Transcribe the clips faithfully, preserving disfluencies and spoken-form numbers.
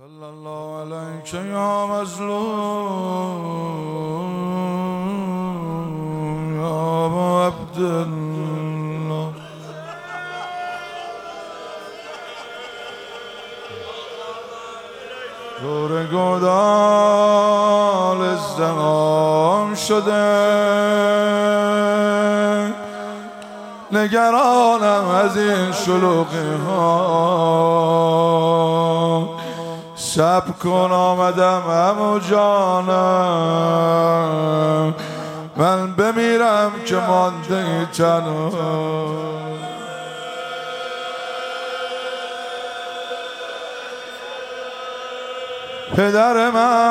صلی الله علیک یا مظلوم یا ابا عبدالله. دور گودال ازدحام شده، نگرانم از این شلوغی ها. شب کن آمدم عمو جانم، من بمیرم که مانده ای تنها. پدر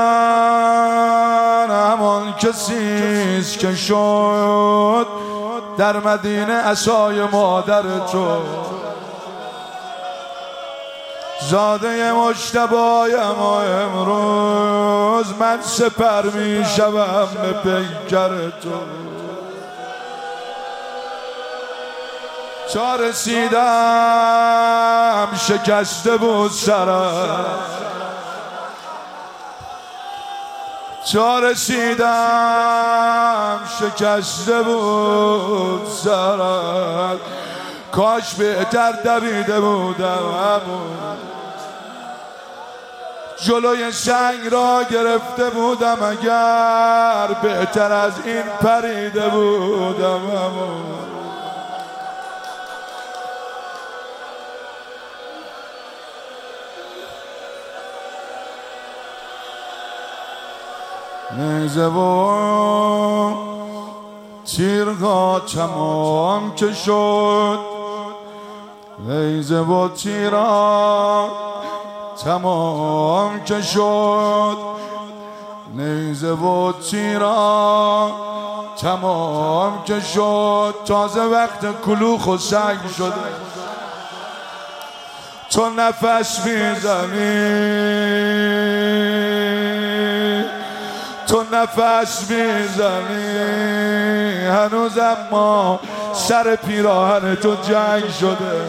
من همان کسیست که شد در مدینه عصای مادر تو. زاده مجتبایم و امروز من سپر می شوم به پیکر تو. چا رسیدم شکسته بود سرم، چا رسیدم شکسته بود سرم. کاش بهتر دویده بودم، جلوی سنگ را گرفته بودم، اگر بهتر از این پریده بودم. نیزه و تیرها تمام که شد، نیزه و تیرها تمام که شد، نیزه و تیرها تمام که شد. تازه وقت کلوخ و سنگ شده، تو نفس میزنی، تو نفس میزنی هنوز، اما سر پیراهن تو جنگ شده.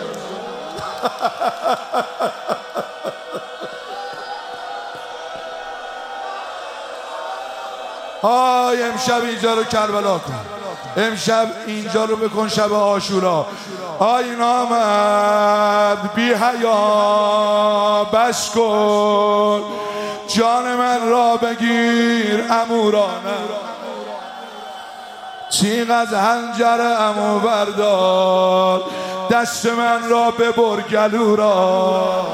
آی امشب اینجا رو کربلا کن، امشب اینجا رو بکن شب عاشورا. آی نامرد بی حیا بس کن، جان من را بگیر امورانه. تیغ از حنجر عمو بردار، دست من را ببر گلو را.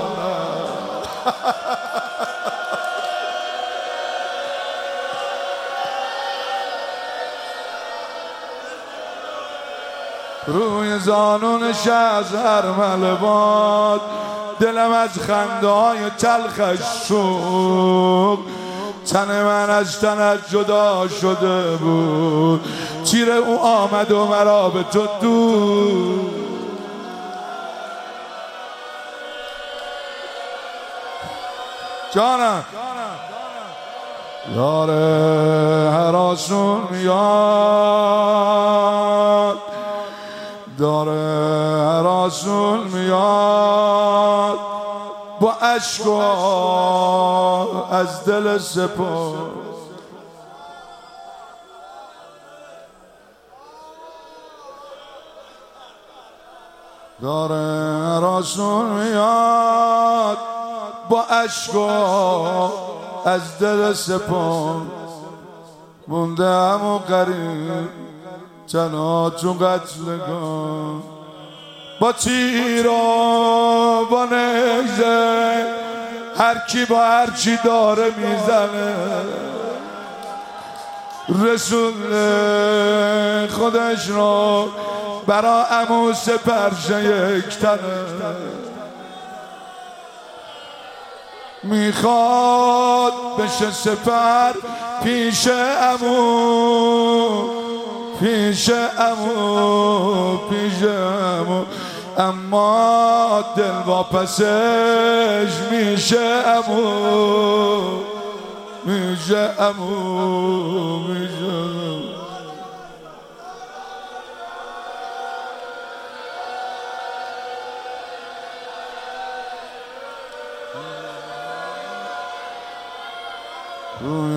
روی زانونش از ارمل باد، دلم از خنده های تلخش سوخت. تن من از تنت جدا شده بود، تیر او آمد و مرا به تو دور. جانم یار هراسون میاد، داره هراسون میاد، با عشق از دل سپر. داره هراسون میاد، با عشق از دل سپر. مونده همو قریب تنها تو قتلگاه، با تیر و با نیزه هر کی با هر چی داره میزنه. رسول خودش رو برا عمو سپرشه یک تنه، میخواد بشه سپر پیش عمو، پیش عمو، پیش عمو، اما دل واپسش میشه عمو، میشه عمو، میشه. روی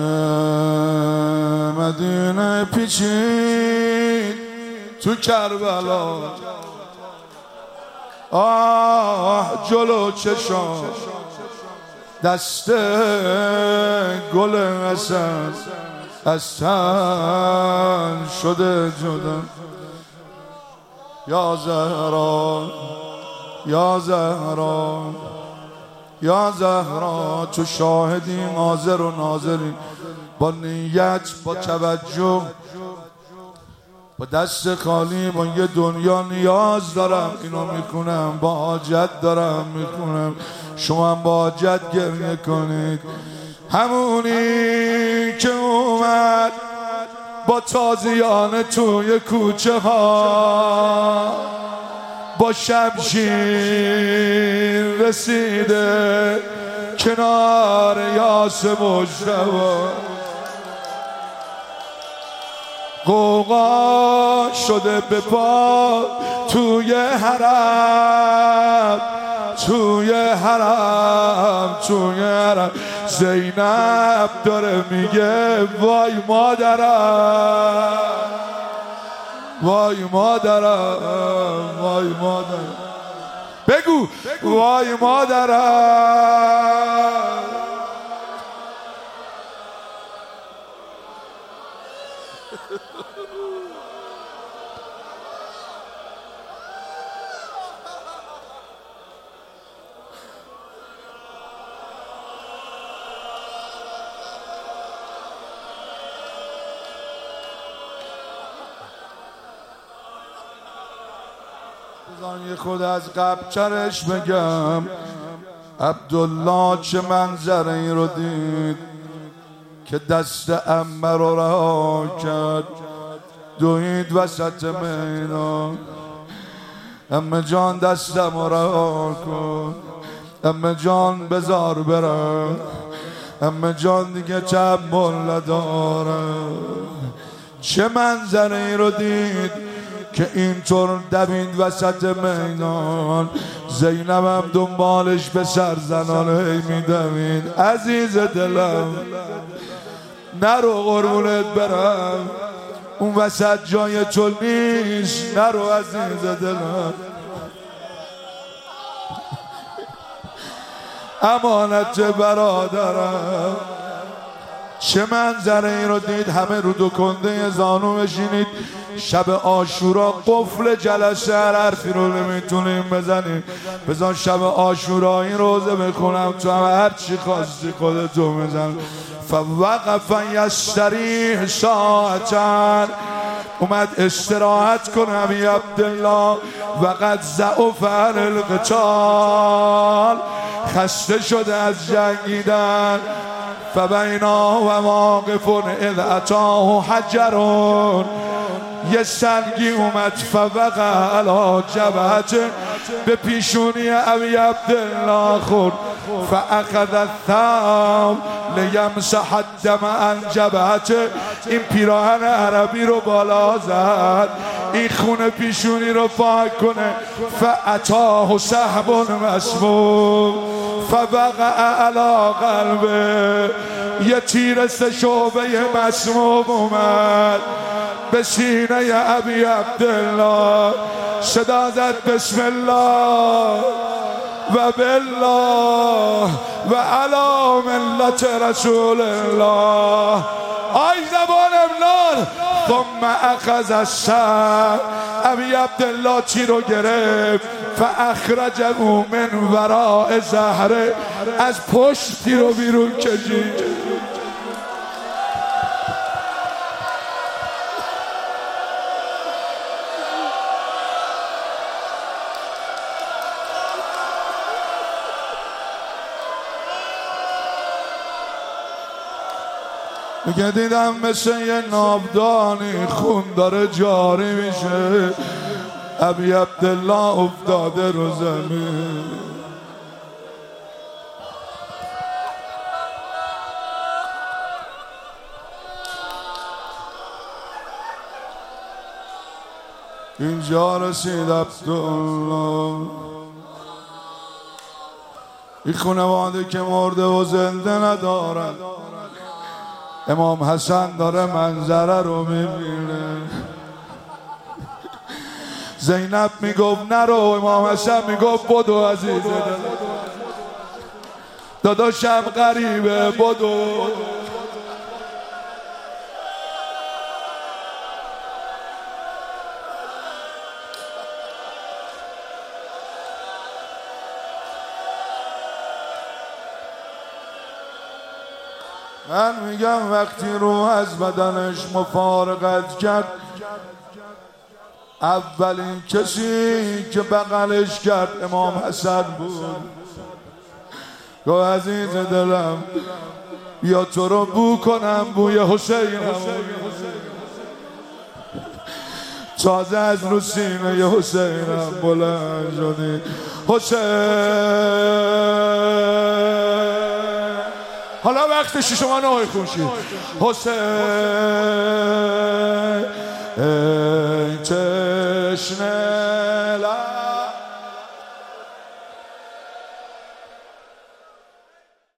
مدینه پیچید تو کربلا، آه جلو چشام دست گل حسن از تن شده جدا. یا زهرا یا زهرا یا زهرا، تو شاهدی حاضر و ناظری، با نیت با توجه با دست خالی، با یه دنیا نیاز دارم اینو میکنم، با حاجت دارم میکنم، شما هم با حاجت گریه کنید. همونی که اومد با تازیانه توی کوچه ها، با شمشیر رسیده کنار یاس مجتبی، قوقا شده به پا توی حرم، توی حرم توی حرم. زینب داره میگه وای مادرم، وای مادرم، وای مادرم، بگو وای مادرم. بزن یه خود از قبچرش بگم، عبدالله چه منظره رو دید که دست عمه رو رها کرد، دوید وسط میدان. عمه جان دستم رو رها کن، عمه جان بذار برم، عمه جان دیگه تحمل ندارم. چه منظره رو دید که اینطور دوید وسط میدان. زینبم دنبالش به سر زنان هی میدوید. عزیز دلم نرو قربونت برم، اون وسط جای تو نیست، نرو عزیز دلم. امانت برادرم. چه منظره این رو دید، همه رو دو کنده زانو بشینید. شب عاشورا قفل جلسه، هر حرفی رو نمیتونیم بزنیم. بذار شب عاشورا این روزه بخونم، تو هم هر چی خواستی خودتو بزن. فوقف یستریح ساعتن، اومد استراحت کنه ابی عبدالله. وقد ضعف عن القتال، خسته شده از جنگیدن. فبینا و واقف اذ اتاه حجرون، یه سنگی اومد فوقع علی جبهته، به پیشونی ابی عبدالله خورد. فاخذ الثوب لیمسح الدم عن جبهته، این پیراهن عربی رو بالا زد این خون پیشونی رو پاک کنه. فاتاه سحب مسموم فوقع علی قلبه، یه تیر سه شعبه مسموم اومد به سینه ابی عبدالله. صدا زد بسم الله و بالله و علی ملت رسول الله. آی زبان امنار. ثم اخذ السهم، ابی عبدالله چی رو گرفت. فاخرجه من وراء ظهره، از پشتی رو بیرون کشید. میگه دیدم مثل یه نابدانی خون داره جاری میشه. ابی عبدالله افتاده رو زمین. اینجا رسید عبدالله. این خانواده که مرده و زنده ندارن، امام حسن داره منظره رو میبینه. زینب میگفت نرو، امام حسن میگفت بدو عزیز داداشم غریبه بدو. من میگم وقتی روح از بدنش مفارقت کرد، اولین کسی که بغلش کرد امام حسن بود. گفت عزیز دلم بیا تو رو بو کنم بوی حسینم. تازه از رو سینه حسینم بلند شدی حسین. حالا وقتش شما نوعی خونشید حسین ای تشنه